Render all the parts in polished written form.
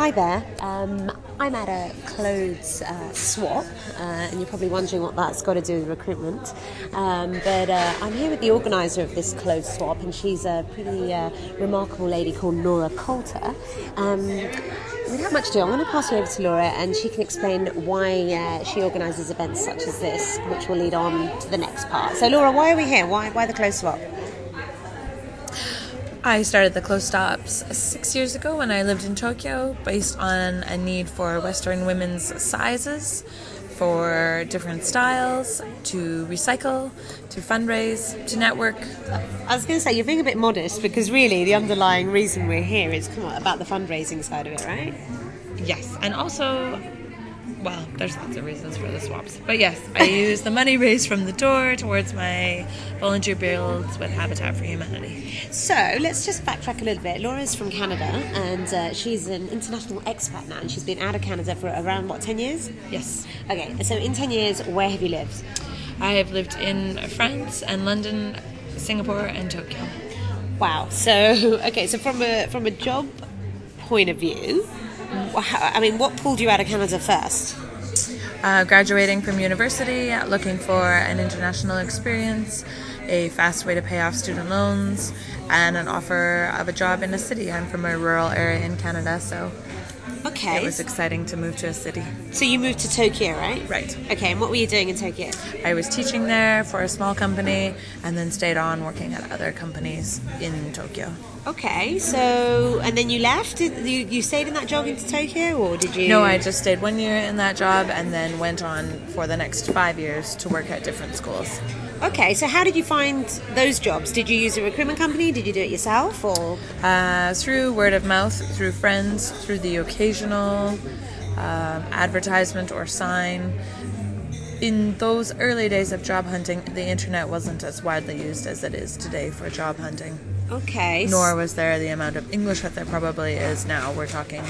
Hi there. I'm at a clothes swap, and you're probably wondering what that's got to do with recruitment. But I'm here with the organiser of this clothes swap, and she's a pretty remarkable lady called Laura Coulter. Without much ado, I'm going to pass you over to Laura, and she can explain why she organises events such as this, which will lead on to the next part. So, Laura, why are we here? Why the clothes swap? I started the clothes stops 6 years ago when I lived in Tokyo, based on a need for Western women's sizes, for different styles, to recycle, to fundraise, to network. I was going to say, you're being a bit modest, because really the underlying reason we're here is about the fundraising side of it, right? Yes, and also, well, there's lots of reasons for the swaps. But yes, I use the money raised from the door towards my volunteer builds with Habitat for Humanity. So let's just backtrack a little bit. Laura's from Canada, and she's an international expat now, and she's been out of Canada for around, 10 years? Yes. Okay, so in 10 years, where have you lived? I have lived in France and London, Singapore and Tokyo. Wow. So, okay, so from a job point of view, what pulled you out of Canada first? Graduating from university, looking for an international experience, a fast way to pay off student loans, and an offer of a job in a city. I'm from a rural area in Canada, so it was exciting to move to a city. So you moved to Tokyo, right? Right. Okay, and what were you doing in Tokyo? I was teaching there for a small company and then stayed on working at other companies in Tokyo. Okay, so, and then you left? You stayed in that job into Tokyo, or did you? No, I just stayed 1 year in that job and then went on for the next 5 years to work at different schools. Okay, so how did you find those jobs? Did you use a recruitment company? Did you do it yourself, or? Through word of mouth, through friends, through the occasional advertisement or sign. In those early days of job hunting, the internet wasn't as widely used as it is today for job hunting. Okay. Nor was there the amount of English that there probably is now. We're talking,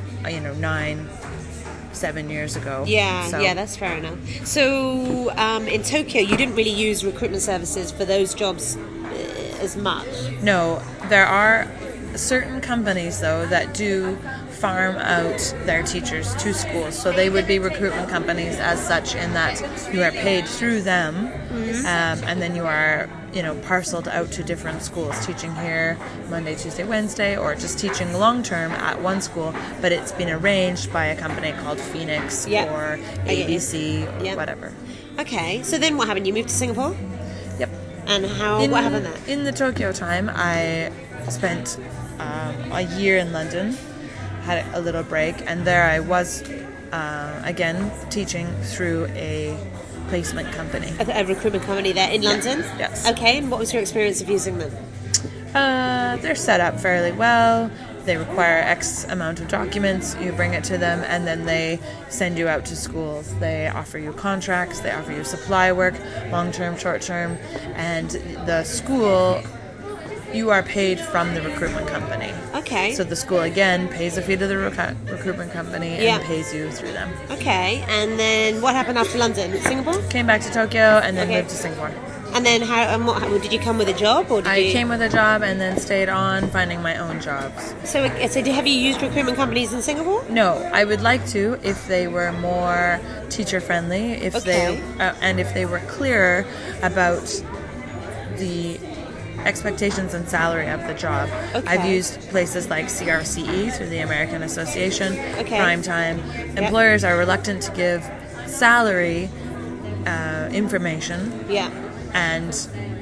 7 years ago. Yeah, that's fair enough. So in Tokyo, you didn't really use recruitment services for those jobs as much? No, there are certain companies, though, that do farm out their teachers to schools. So they would be recruitment companies as such, in that you are paid through them, and then you are parceled out to different schools, teaching here Monday, Tuesday, Wednesday, or just teaching long term at one school, but it's been arranged by a company called Phoenix or ABC or whatever. Okay, so then what happened? You moved to Singapore? Yep. And what happened there? In the Tokyo time, I spent a year in London, had a little break, and there I was again teaching through a placement company. A recruitment company there in London? Yes. Okay, and what was your experience of using them? They're set up fairly well. They require X amount of documents. You bring it to them, and then they send you out to schools. They offer you contracts. They offer you supply work, long-term, short-term. And the school, you are paid from the recruitment company. Okay. So the school, again, pays a fee to the recruitment company and pays you through them. Okay, and then what happened after London? Singapore? Came back to Tokyo and then moved to Singapore. And then did you come with a job? Or I came with a job and then stayed on finding my own jobs. So have you used recruitment companies in Singapore? No, I would like to if they were more teacher-friendly, if they were clearer about the expectations and salary of the job. Okay. I've used places like CRCE through the American Association, Primetime. Employers are reluctant to give salary information. Yeah. And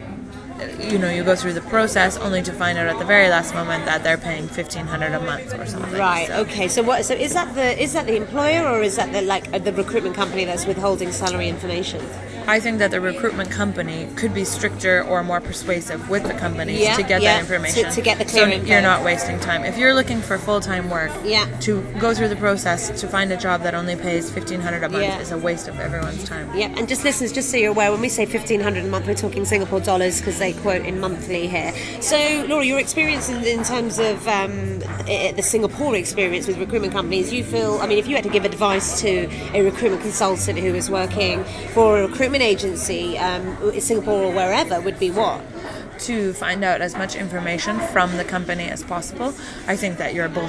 you go through the process only to find out at the very last moment that they're paying $1,500 a month or something. Right. So. Okay. So what? So is that the employer, or is that the recruitment company that's withholding salary information? I think that the recruitment company could be stricter or more persuasive with the companies to get that information. To get the clear info. So you're not wasting time. If you're looking for full-time work, to go through the process to find a job that only pays $1,500 a month is a waste of everyone's time. Yeah, and just listeners, just so you're aware, when we say $1,500 a month, we're talking Singapore dollars, because they quote in monthly here. So, Laura, your experience in terms of the Singapore experience with recruitment companies, you feel, if you had to give advice to a recruitment consultant who was working for a recruitment agency in Singapore or wherever, would be what? To find out as much information from the company as possible. I think that you're bullshit